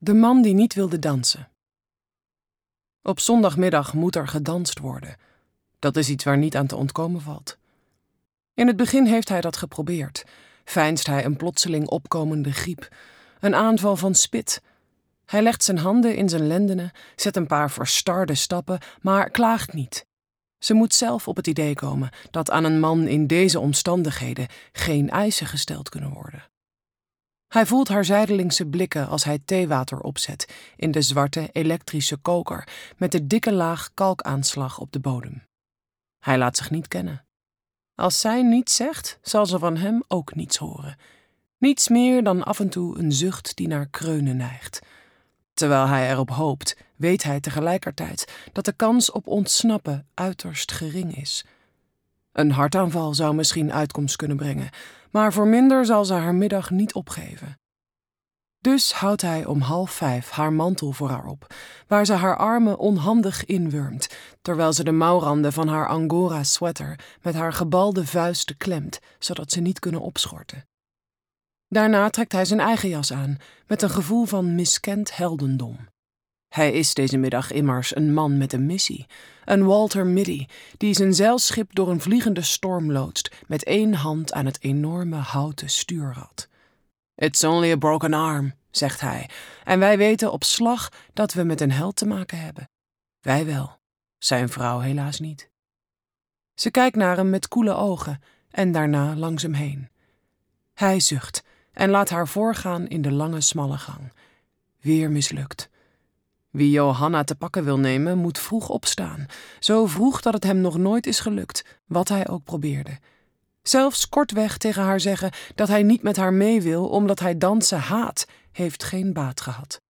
De man die niet wilde dansen. Op zondagmiddag moet er gedanst worden. Dat is iets waar niet aan te ontkomen valt. In het begin heeft hij dat geprobeerd. Veinst hij een plotseling opkomende griep. Een aanval van spit. Hij legt zijn handen in zijn lendenen, zet een paar verstarde stappen, maar klaagt niet. Ze moet zelf op het idee komen dat aan een man in deze omstandigheden geen eisen gesteld kunnen worden. Hij voelt haar zijdelingse blikken als hij theewater opzet in de zwarte elektrische koker met de dikke laag kalkaanslag op de bodem. Hij laat zich niet kennen. Als zij niets zegt, zal ze van hem ook niets horen. Niets meer dan af en toe een zucht die naar kreunen neigt. Terwijl hij erop hoopt, weet hij tegelijkertijd dat de kans op ontsnappen uiterst gering is. Een hartaanval zou misschien uitkomst kunnen brengen, maar voor minder zal ze haar middag niet opgeven. Dus houdt hij om 4:30 haar mantel voor haar op, waar ze haar armen onhandig inwurmt, terwijl ze de mouwranden van haar angora sweater met haar gebalde vuisten klemt, zodat ze niet kunnen opschorten. Daarna trekt hij zijn eigen jas aan, met een gevoel van miskend heldendom. Hij is deze middag immers een man met een missie. Een Walter Mitty, die zijn zeilschip door een vliegende storm loodst, met 1 hand aan het enorme houten stuurrad. "It's only a broken arm," zegt hij, en wij weten op slag dat we met een held te maken hebben. Wij wel, zijn vrouw helaas niet. Ze kijkt naar hem met koele ogen en daarna langs hem heen. Hij zucht en laat haar voorgaan in de lange, smalle gang. Weer mislukt. Wie Johanna te pakken wil nemen, moet vroeg opstaan. Zo vroeg dat het hem nog nooit is gelukt, wat hij ook probeerde. Zelfs kortweg tegen haar zeggen dat hij niet met haar mee wil omdat hij dansen haat, heeft geen baat gehad.